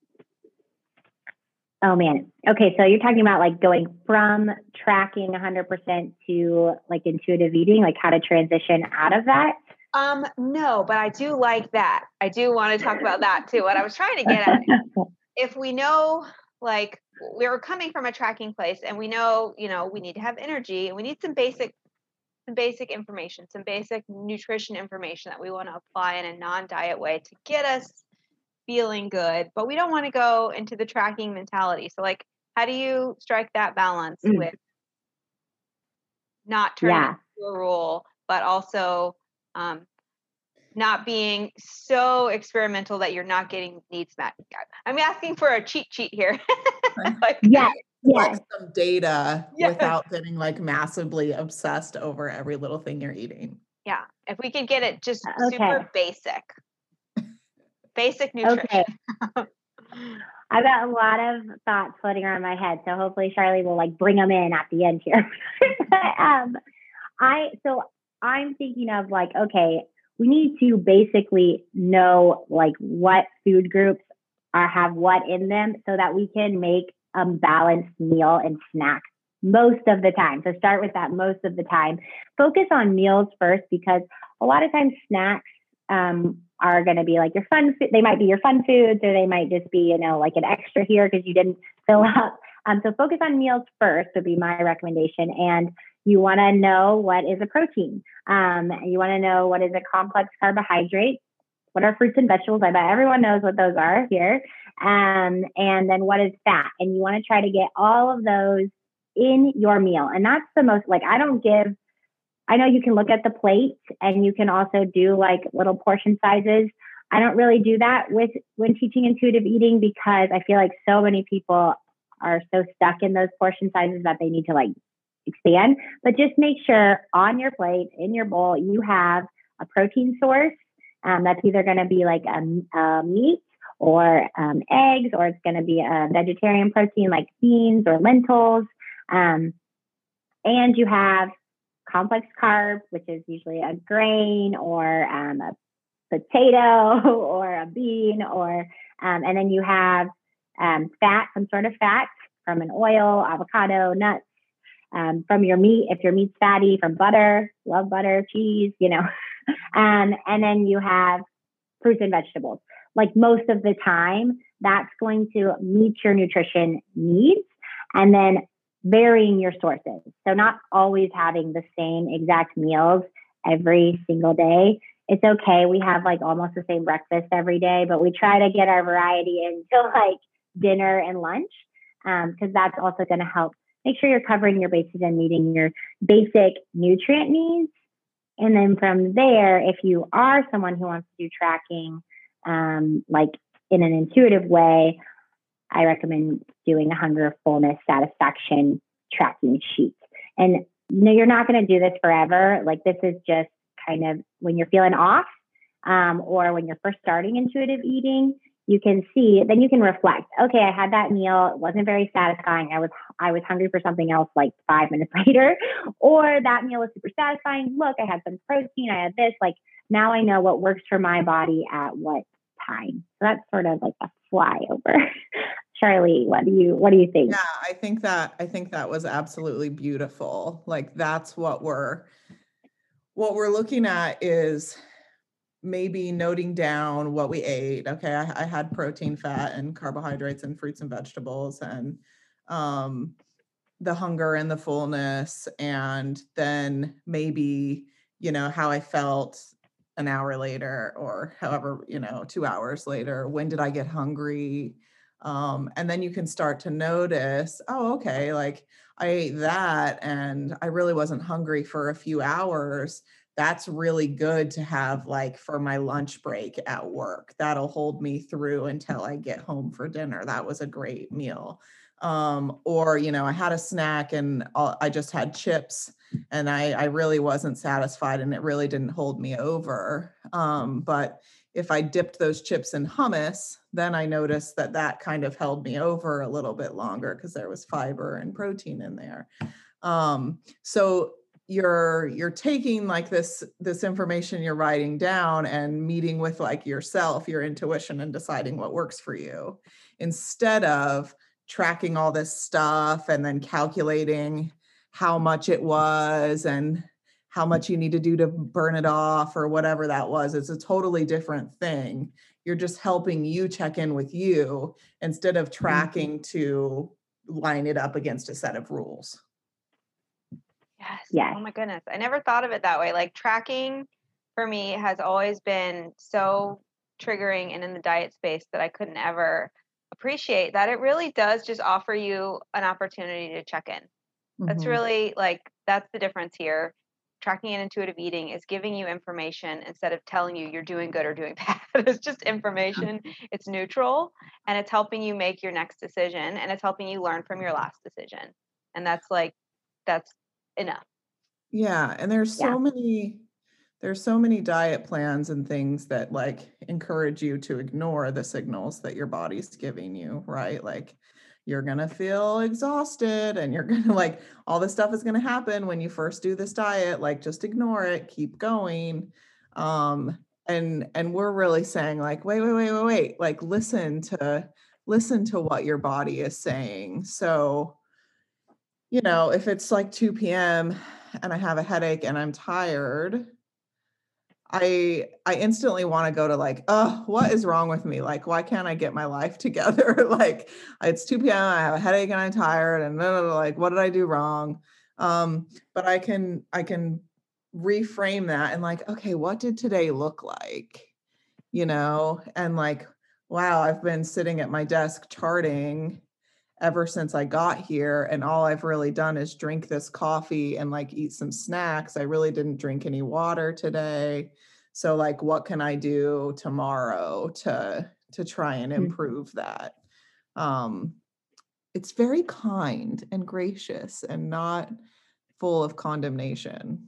Oh man. Okay. So you're talking about like going from tracking one hundred percent to like intuitive eating, like how to transition out of that? Um, no, but I do like that. I do want to talk about that too. What I was trying to get at, if we know like we're coming from a tracking place and we know, you know, we need to have energy and we need some basic some basic information, some basic nutrition information that we want to apply in a non-diet way to get us feeling good, but we don't want to go into the tracking mentality. So like, how do you strike that balance mm. with not turning yeah. it into a rule, but also um, not being so experimental that you're not getting needs met? I'm asking for a cheat sheet here. like, yeah. Collect yeah. some data yeah. without getting like massively obsessed over every little thing you're eating. Yeah. If we could get it just okay. super basic. Basic nutrition. Okay. I've got a lot of thoughts floating around my head. So hopefully Charlie will like bring them in at the end here. um, I, so I'm thinking of like, okay, we need to basically know like what food groups are, have what in them so that we can make a balanced meal and snack most of the time. So start with that most of the time. Focus on meals first because a lot of times snacks um, are going to be like your fun food. They might be your fun foods or they might just be, you know, like an extra here because you didn't fill up. Um, so focus on meals first would be my recommendation. And you want to know what is a protein. Um, you want to know what is a complex carbohydrate. What are fruits and vegetables? I bet everyone knows what those are here. Um, and then what is fat? And you want to try to get all of those in your meal. And that's the most, like, I don't give, I know you can look at the plate and you can also do like little portion sizes. I don't really do that with when teaching intuitive eating because I feel like so many people are so stuck in those portion sizes that they need to like expand. But just make sure on your plate, in your bowl, you have a protein source. Um, that's either going to be like a, a meat or um, eggs, or it's going to be a vegetarian protein like beans or lentils. Um, and you have complex carbs, which is usually a grain or um, a potato or a bean, or um, and then you have um, fat, some sort of fat from an oil, avocado, nuts, um, from your meat, if your meat's fatty, from butter, love butter, cheese, you know. um, and then you have fruits and vegetables. Like most of the time, that's going to meet your nutrition needs, and then varying your sources. So not always having the same exact meals every single day. It's okay. We have like almost the same breakfast every day, but we try to get our variety into like dinner and lunch, because um, that's also going to help make sure you're covering your bases and meeting your basic nutrient needs. And then from there, if you are someone who wants to do tracking, um, like in an intuitive way, I recommend doing a hunger, fullness, satisfaction tracking sheet. And no, you're not going to do this forever. Like this is just kind of when you're feeling off, um, or when you're first starting intuitive eating, you can see, then you can reflect. Okay, I had that meal. It wasn't very satisfying. I was, I was hungry for something else like five minutes later, or that meal was super satisfying. Look, I had some protein. I had this, like now I know what works for my body at what time. So that's sort of like a flyover. Charlie, what do you what do you think? Yeah, I think that I think that was absolutely beautiful. Like that's what we're what we're looking at is maybe noting down what we ate. Okay, I, I had protein, fat, and carbohydrates and fruits and vegetables, and um, the hunger and the fullness, and then maybe, you know, how I felt an hour later or however, you know, two hours later. When did I get hungry? Um, and then you can start to notice, oh, okay, like I ate that and I really wasn't hungry for a few hours. That's really good to have like for my lunch break at work. That'll hold me through until I get home for dinner. That was a great meal. Um, or, you know, I had a snack and all, I just had chips and I, I really wasn't satisfied and it really didn't hold me over. Um, but if I dipped those chips in hummus, then I noticed that that kind of held me over a little bit longer because there was fiber and protein in there. Um, so you're you're taking like this this information you're writing down and meeting with like yourself, your intuition, and deciding what works for you instead of tracking all this stuff and then calculating how much it was and how much you need to do to burn it off or whatever that was. It's a totally different thing. You're just helping you check in with you instead of tracking to line it up against a set of rules. Yes. Yes. Oh my goodness. I never thought of it that way. Like tracking for me has always been so triggering and in the diet space that I couldn't ever appreciate that it really does just offer you an opportunity to check in. That's Mhm. really like, that's the difference here. Tracking and intuitive eating is giving you information instead of telling you you're doing good or doing bad. It's just information. It's neutral and it's helping you make your next decision and it's helping you learn from your last decision. And that's like, that's enough. Yeah, and there's Yeah. so many there's so many diet plans and things that like encourage you to ignore the signals that your body's giving you, right? Like you're going to feel exhausted and you're going to like all this stuff is going to happen when you first do this diet, like just ignore it, keep going. Um and and we're really saying like wait, wait, wait, wait, wait, like listen to listen to what your body is saying. So you know, if it's like two p.m. and I have a headache and I'm tired, I I instantly want to go to like, oh, what is wrong with me? Like, why can't I get my life together? Like, it's two p.m. I have a headache and I'm tired, and no, no, no, like, what did I do wrong? Um, but I can I can reframe that and like, okay, what did today look like? You know, and like, wow, I've been sitting at my desk charting ever since I got here. And all I've really done is drink this coffee and like eat some snacks. I really didn't drink any water today. So like, what can I do tomorrow to, to try and improve that? Um, it's very kind and gracious and not full of condemnation.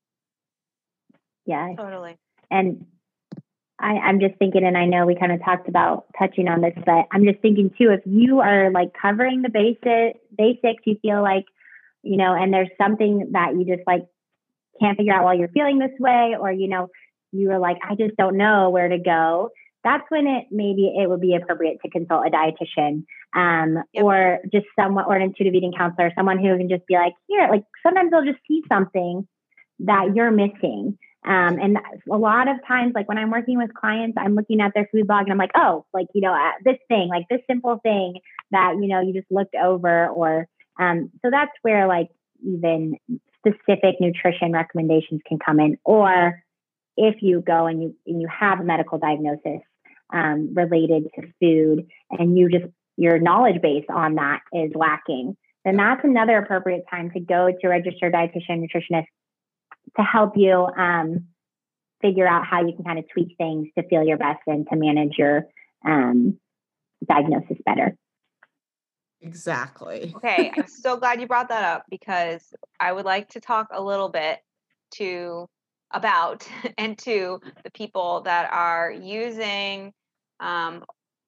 Yeah. Totally. And I, I'm just thinking, and I know we kind of talked about touching on this, but I'm just thinking too, if you are like covering the basic basics, you feel like, you know, and there's something that you just like can't figure out why you're feeling this way, or, you know, you are like, I just don't know where to go. That's when it maybe it would be appropriate to consult a dietitian, um, Yep. or just someone, or an intuitive eating counselor, someone who can just be like, here, like sometimes they'll just see something that you're missing. Um, and a lot of times, like when I'm working with clients, I'm looking at their food blog and I'm like, oh, like, you know, uh, this thing, like this simple thing that, you know, you just looked over, or, um, so that's where like even specific nutrition recommendations can come in. Or if you go and you, and you have a medical diagnosis, um, related to food and you just, your knowledge base on that is lacking, then that's another appropriate time to go to a registered dietitian, nutritionist, to help you um, figure out how you can kind of tweak things to feel your best and to manage your um, diagnosis better. Exactly. Okay, I'm so glad you brought that up because I would like to talk a little bit to about and to the people that are using um,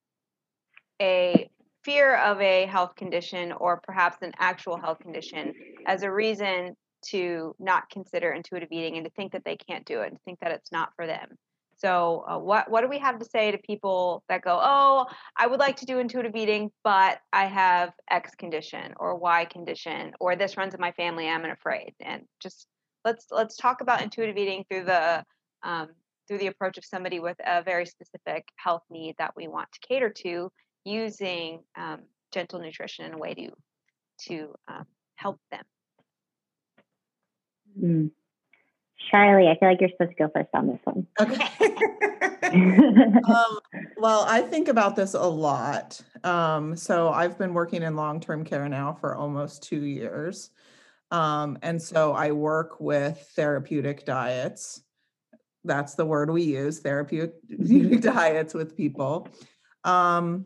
a fear of a health condition or perhaps an actual health condition as a reason to not consider intuitive eating and to think that they can't do it and think that it's not for them. So uh, what, what do we have to say to people that go, oh, I would like to do intuitive eating, but I have X condition or Y condition, or this runs in my family, I'm afraid. And just let's, let's talk about intuitive eating through the, um, through the approach of somebody with a very specific health need that we want to cater to, using um, gentle nutrition in a way to, to um, help them. Mm. Charlie, I feel like you're supposed to go first on this one. Okay. um, well, I think about this a lot. Um, so I've been working in long-term care now for almost two years. Um, and so I work with therapeutic diets. That's the word we use, therapeutic diets with people. Um,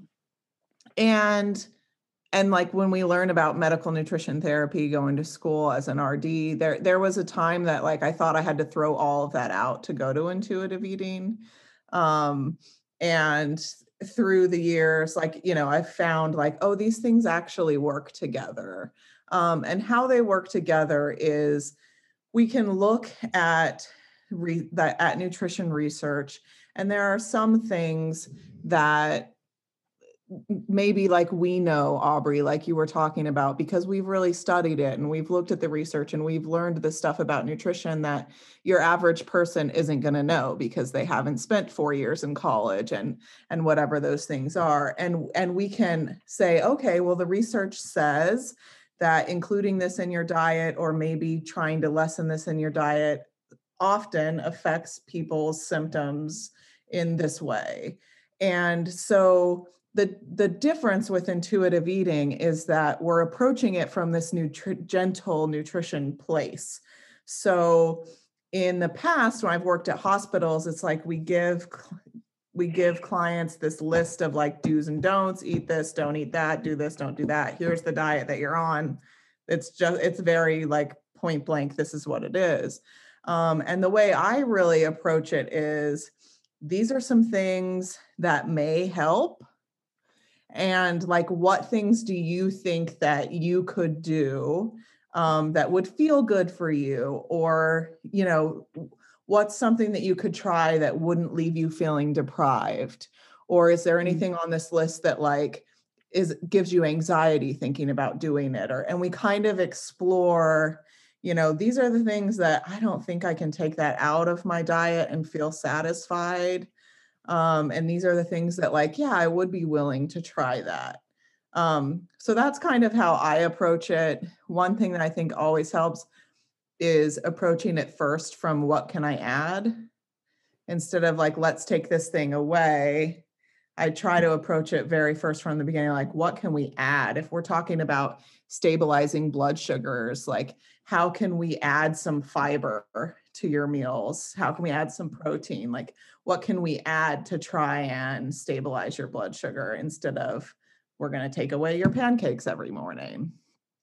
and And like when we learn about medical nutrition therapy going to school as an R D, there there was a time that like I thought I had to throw all of that out to go to intuitive eating. Um, and through the years, like, you know, I've found like, oh, these things actually work together. Um, and how they work together is we can look at re- that at nutrition research, and there are some things that maybe like we know, Aubrey, like you were talking about, because we've really studied it and we've looked at the research and we've learned the stuff about nutrition that your average person isn't going to know because they haven't spent four years in college and and whatever those things are. And and we can say, okay, well, the research says that including this in your diet, or maybe trying to lessen this in your diet, often affects people's symptoms in this way. And so The, the difference with intuitive eating is that we're approaching it from this nutri- gentle nutrition place. So in the past, when I've worked at hospitals, it's like we give we give clients this list of like do's and don'ts: eat this, don't eat that, do this, don't do that. Here's the diet that you're on. It's just, it's very like point blank, this is what it is. Um, and the way I really approach it is, these are some things that may help. And like, what things do you think that you could do um, that would feel good for you? Or, you know, what's something that you could try that wouldn't leave you feeling deprived? Or is there anything on this list that like is gives you anxiety thinking about doing it? Or, and we kind of explore, you know, these are the things that I don't think I can take that out of my diet and feel satisfied. Um, and these are the things that like, yeah, I would be willing to try that. Um, so that's kind of how I approach it. One thing that I think always helps is approaching it first from what can I add? Instead of like, let's take this thing away. I try to approach it very first from the beginning, like, what can we add? If we're talking about stabilizing blood sugars, like, how can we add some fiber to your meals? How can we add some protein? Like, what can we add to try and stabilize your blood sugar instead of we're going to take away your pancakes every morning?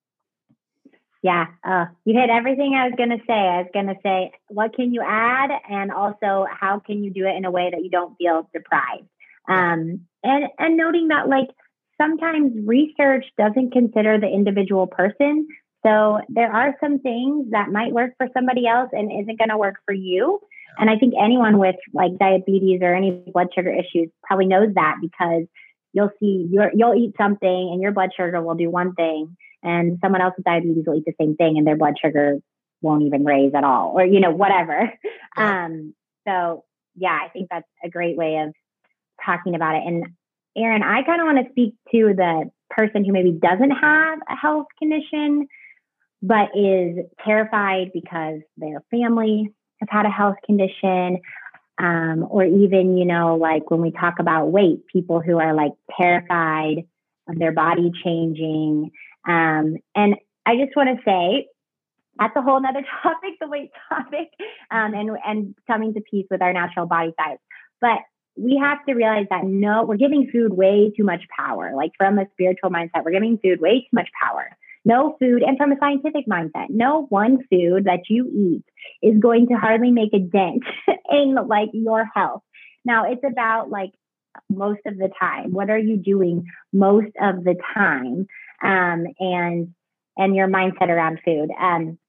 Yeah, uh, you hit everything I was going to say. I was going to say, what can you add? And also, how can you do it in a way that you don't feel deprived? Um, and, and noting that, like, sometimes research doesn't consider the individual person. So there are some things that might work for somebody else and isn't going to work for you. And I think anyone with like diabetes or any blood sugar issues probably knows that, because you'll see your, you'll eat something and your blood sugar will do one thing, and someone else with diabetes will eat the same thing and their blood sugar won't even raise at all, or, you know, whatever. Yeah. Um, so yeah, I think that's a great way of talking about it. And Erin, I kind of want to speak to the person who maybe doesn't have a health condition, but is terrified because their family has had a health condition. Um, or even, you know, like when we talk about weight, people who are like terrified of their body changing. Um, and I just want to say, that's a whole nother topic, the weight topic, um, and, and coming to peace with our natural body size. But we have to realize that no, we're giving food way too much power. Like from a spiritual mindset, we're giving food way too much power. No food, and from a scientific mindset, no one food that you eat is going to hardly make a dent in like your health. Now it's about like most of the time. What are you doing most of the time? Um, and and your mindset around food. Um,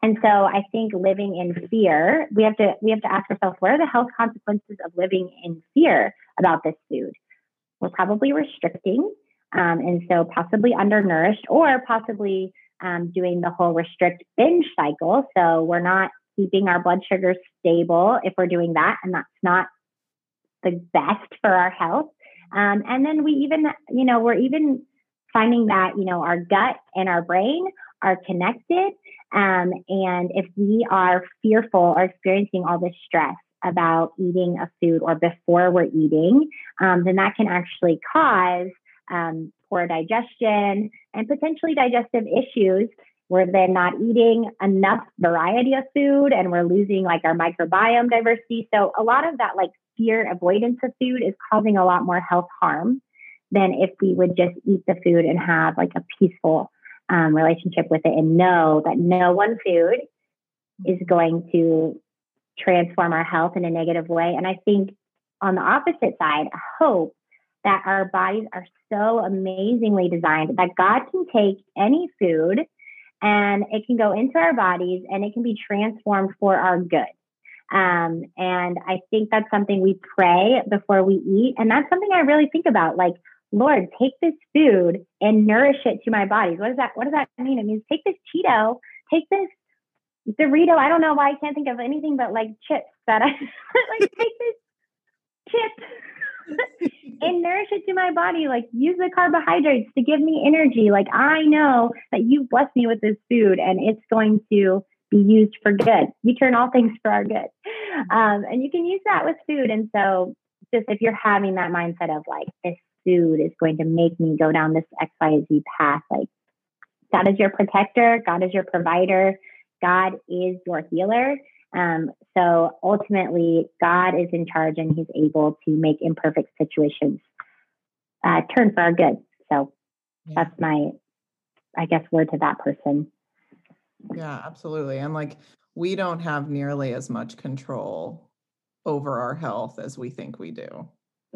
And so I think living in fear, we have to we have to ask ourselves, what are the health consequences of living in fear about this food? We're probably restricting, um, and so possibly undernourished, or possibly um, doing the whole restrict binge cycle. So we're not keeping our blood sugars stable if we're doing that, and that's not the best for our health. Um, and then we even, you know, we're even finding that, you know, our gut and our brain are connected. Um, and if we are fearful or experiencing all this stress about eating a food or before we're eating, um, then that can actually cause um, poor digestion and potentially digestive issues. We're then not eating enough variety of food, and we're losing like our microbiome diversity. So a lot of that like fear avoidance of food is causing a lot more health harm than if we would just eat the food and have like a peaceful um, relationship with it, and know that no one food is going to transform our health in a negative way. And I think on the opposite side, I hope that our bodies are so amazingly designed that God can take any food and it can go into our bodies and it can be transformed for our good. Um, and I think that's something we pray before we eat. And that's something I really think about. Like, Lord, take this food and nourish it to my body. What does that, what does that mean? It means take this Cheeto, take this Dorito. I don't know why I can't think of anything but like chips that I like, take this chip and nourish it to my body. Like, use the carbohydrates to give me energy. Like, I know that you've blessed me with this food and it's going to be used for good. You turn all things for our good. Um, and you can use that with food. And so just if you're having that mindset of like, this food is going to make me go down this X, Y, Z path, like, God is your protector. God is your provider. God is your healer. Um, so ultimately, God is in charge and he's able to make imperfect situations uh, turn for our good. So yeah. That's my, I guess, word to that person. Yeah, absolutely. And like, we don't have nearly as much control over our health as we think we do.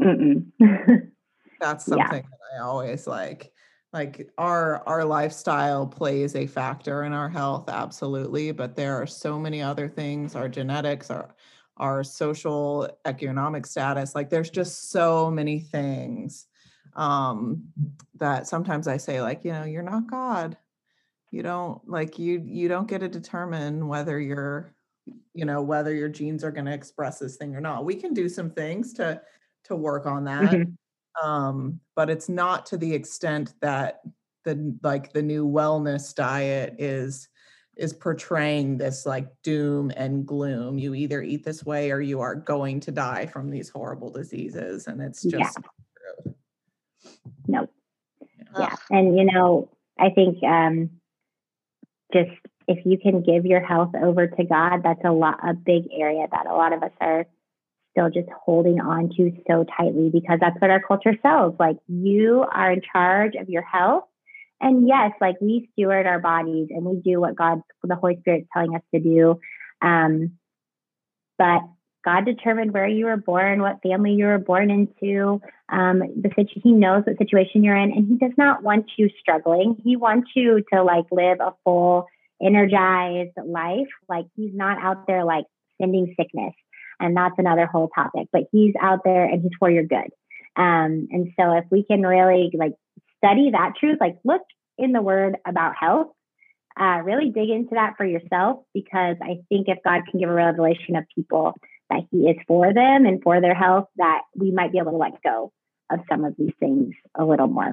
That's something yeah. that I always like. Like our our lifestyle plays a factor in our health, absolutely. But there are so many other things, our genetics, our our social economic status. Like there's just so many things um, that sometimes I say, like, you know, you're not God. You don't like you you don't get to determine whether you're, you know, whether your genes are going to express this thing or not. We can do some things to to work on that. Mm-hmm. Um, but it's not to the extent that the like the new wellness diet is is portraying this like doom and gloom. You either eat this way or you are going to die from these horrible diseases. And it's just yeah. not true. No. Yeah. yeah. And you know, I think um just if you can give your health over to God, that's a lot a big area that a lot of us are still just holding on to so tightly, because that's what our culture sells. Like, you are in charge of your health. And yes, like, we steward our bodies and we do what God, the Holy Spirit, is telling us to do. Um, but God determined where you were born, what family you were born into. Um, the situ- He knows what situation you're in, and He does not want you struggling. He wants you to like live a full, energized life. Like, He's not out there like sending sickness. And that's another whole topic, but He's out there and He's for your good. Um, and so if we can really like study that truth, like look in the Word about health, uh, really dig into that for yourself, because I think if God can give a revelation of people that He is for them and for their health, that we might be able to let go of some of these things a little more.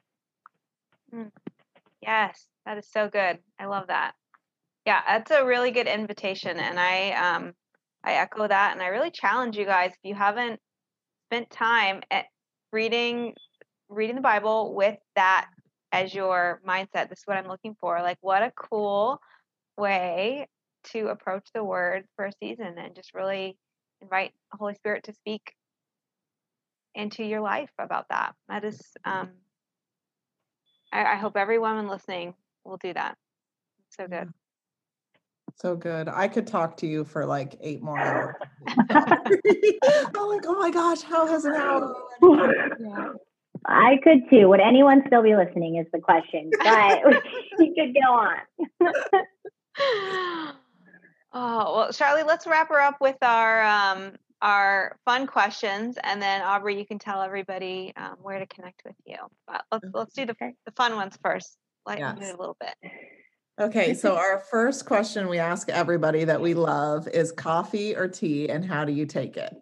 Yes, that is so good. I love that. Yeah, that's a really good invitation. And I, um, I echo that, and I really challenge you guys, if you haven't spent time at reading reading the Bible with that as your mindset, this is what I'm looking for. Like, what a cool way to approach the Word for a season, and just really invite the Holy Spirit to speak into your life about that. That is, um, I, I hope every woman listening will do that. It's so good. So good. I could talk to you for like eight more hours. I'm like, oh my gosh, how has an hour already? Yeah. I could too. Would anyone still be listening is the question, but we could go on. Oh, well, Charlie, let's wrap her up with our um, our fun questions, and then Aubrey, you can tell everybody um, where to connect with you. But let's let's do the the fun ones first. Lighten Yes. the mood a little bit. Okay, so our first question we ask everybody that we love is coffee or tea, and how do you take it?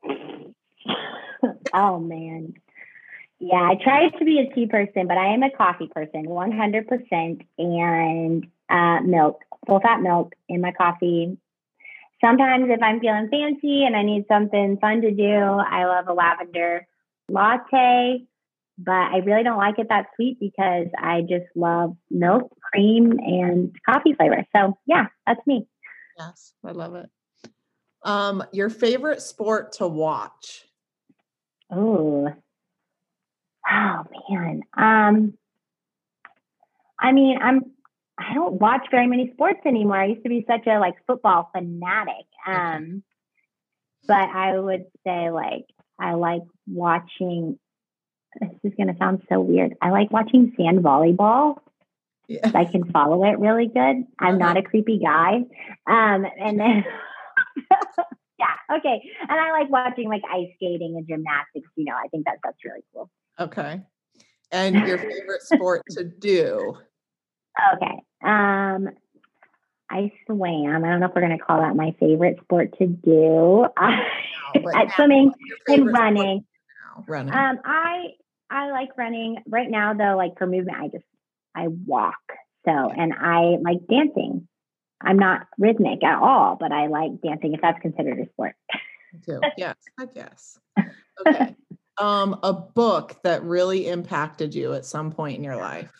Oh man. Yeah, I try to be a tea person, but I am a coffee person, one hundred percent, and uh, milk, full fat milk in my coffee. Sometimes if I'm feeling fancy and I need something fun to do, I love a lavender latte, but I really don't like it that sweet because I just love milk, cream, and coffee flavor. So yeah, that's me. Yes, I love it. Um, your favorite sport to watch? Oh, oh man. Um, I mean, I'm I don't watch very many sports anymore. I used to be such a like football fanatic. Um, but I would say like I like watching. This is going to sound so weird. I like watching sand volleyball. Yeah. I can follow it really good. I'm uh-huh. not a creepy guy. Um, and then, yeah, okay. And I like watching like ice skating and gymnastics. You know, I think that that's really cool. Okay. And your favorite sport to do? Okay. Um, I swam. I don't know if we're going to call that my favorite sport to do. No, At swimming and running. Running. Um, I I like running right now though. Like for movement, I just I walk. So and I like dancing. I'm not rhythmic at all, but I like dancing if that's considered a sport. Me too. Yes, I guess. Okay. um, a book that really impacted you at some point in your life.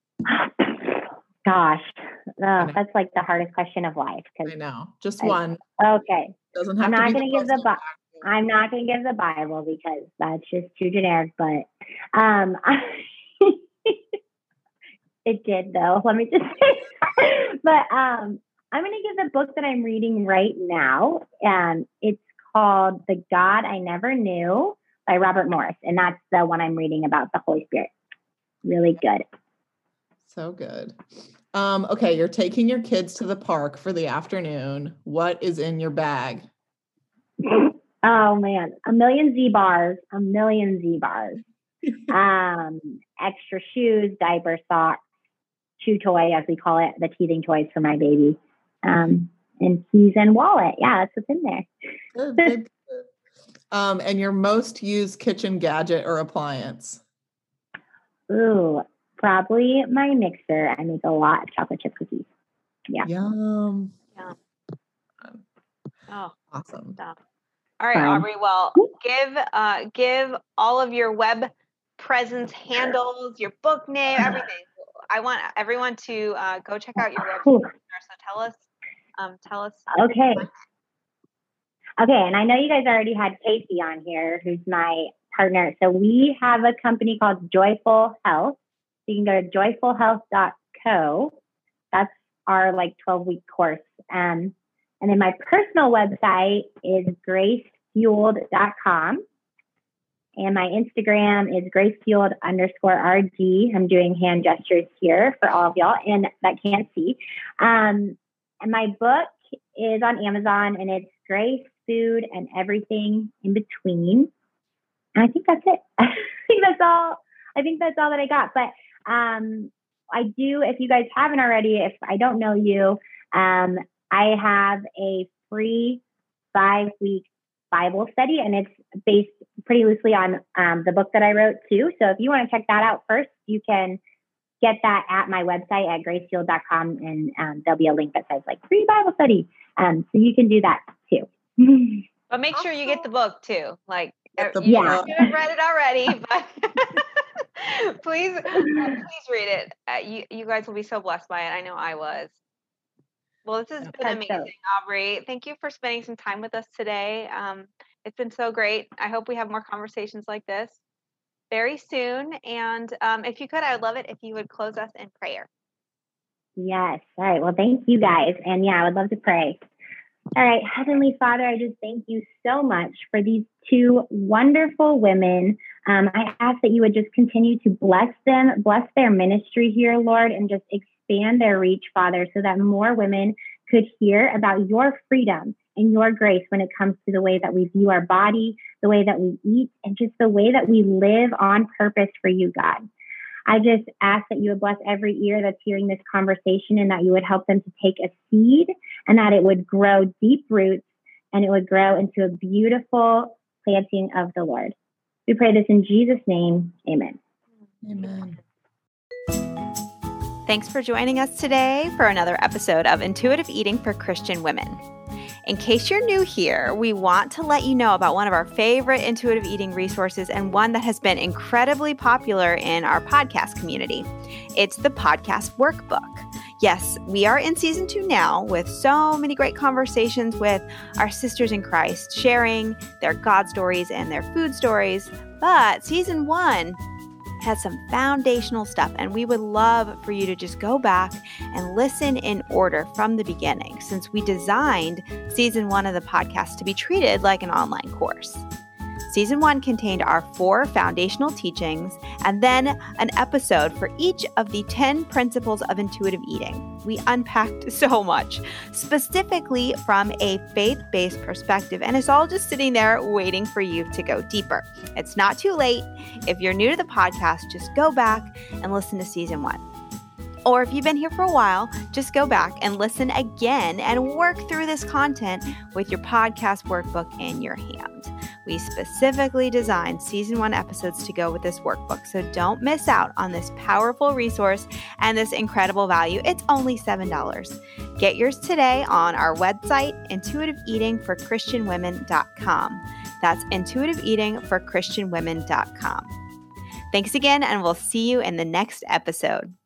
Gosh, oh, that's like the hardest question of life. I know. Just I, one. Okay. Doesn't have I'm to not be going to give the book. I'm not going to give the Bible because that's just too generic, but um, it did though. Let me just say, but um, I'm going to give the book that I'm reading right now. And it's called The God I Never Knew by Robert Morris. And that's the one I'm reading about the Holy Spirit. Really good. So good. Um, okay. You're taking your kids to the park for the afternoon. What is in your bag? Oh man, a million Z bars, a million Z bars, um, extra shoes, diaper, socks, chew toy, as we call it, the teething toys for my baby, um, and keys and wallet. Yeah, that's what's in there. Good, good, good. Um, and your most used kitchen gadget or appliance? Ooh, probably my mixer. I make a lot of chocolate chip cookies. Yeah. Yum. Yeah. Oh, awesome. Stuff. All right, Aubrey. Well, give uh, give all of your web presence handles, your book name, everything. I want everyone to uh, go check out your website. So tell us, um, tell us. Okay. Okay, and I know you guys already had Casey on here, who's my partner. So we have a company called Joyful Health. So you can go to joyful health dot co. That's our like twelve week course. Um, And then my personal website is grace fueled dot com. And my Instagram is gracefueled underscore RG. I'm doing hand gestures here for all of y'all and that can't see. Um, and my book is on Amazon and it's Grace, Food, and Everything in Between. And I think that's it. I think that's all. I think that's all that I got. But um, I do, if you guys haven't already, if I don't know you, um, I have a free five-week Bible study, and it's based pretty loosely on um, the book that I wrote too. So if you want to check that out first, you can get that at my website at grace fueled dot com, and um, there'll be a link that says like free Bible study. Um, so you can do that too. But make sure you get the book too. Like the you yeah. should have read it already, but please, uh, please read it. Uh, you you guys will be so blessed by it. I know I was. Well, this has been That's amazing, so. Aubrey. Thank you for spending some time with us today. Um, it's been so great. I hope we have more conversations like this very soon. And um, if you could, I would love it if you would close us in prayer. Yes. All right. Well, thank you guys. And yeah, I would love to pray. All right. Heavenly Father, I just thank you so much for these two wonderful women. Um, I ask that you would just continue to bless them, bless their ministry here, Lord, and just expand their reach, Father, so that more women could hear about your freedom and your grace when it comes to the way that we view our body, the way that we eat, and just the way that we live on purpose for you, God. I just ask that you would bless every ear that's hearing this conversation, and that you would help them to take a seed, and that it would grow deep roots, and it would grow into a beautiful planting of the Lord. We pray this in Jesus' name. Amen. Amen. Thanks for joining us today for another episode of Intuitive Eating for Christian Women. In case you're new here, we want to let you know about one of our favorite intuitive eating resources, and one that has been incredibly popular in our podcast community. It's the Podcast Workbook. Yes, we are in season two now, with so many great conversations with our sisters in Christ, sharing their God stories and their food stories. But season one has some foundational stuff, and we would love for you to just go back and listen in order from the beginning, since we designed season one of the podcast to be treated like an online course. Season one contained our four foundational teachings, and then an episode for each of the ten principles of intuitive eating. We unpacked so much, specifically from a faith-based perspective, and it's all just sitting there waiting for you to go deeper. It's not too late. If you're new to the podcast, just go back and listen to season one. Or if you've been here for a while, just go back and listen again and work through this content with your podcast workbook in your hand. We specifically designed season one episodes to go with this workbook, so don't miss out on this powerful resource and this incredible value. It's only seven dollars. Get yours today on our website, intuitive eating for christian women dot com. That's intuitive eating for christian women dot com. Thanks again, and we'll see you in the next episode.